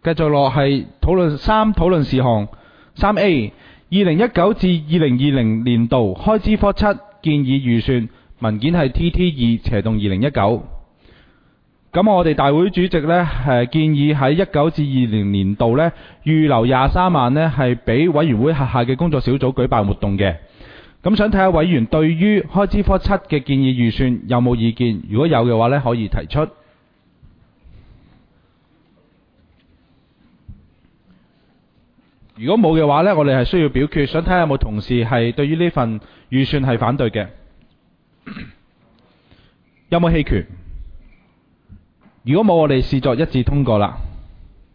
繼續落係討論事項 3A 2019至2020年度開支科7建議預算文件係 TT2/2019。咁我哋大會主席呢建議喺19至20年度呢預留23萬呢係俾委員會轄下嘅工作小組舉辦活動嘅。咁想睇下委員對於開支科7嘅建議預算有冇意見？如果有嘅話呢，可以提出。如果冇嘅話呢，我哋係需要表決。想睇下有冇同事係對於呢份預算係反對嘅？有冇棄權？如果冇，我哋視作一致通過啦。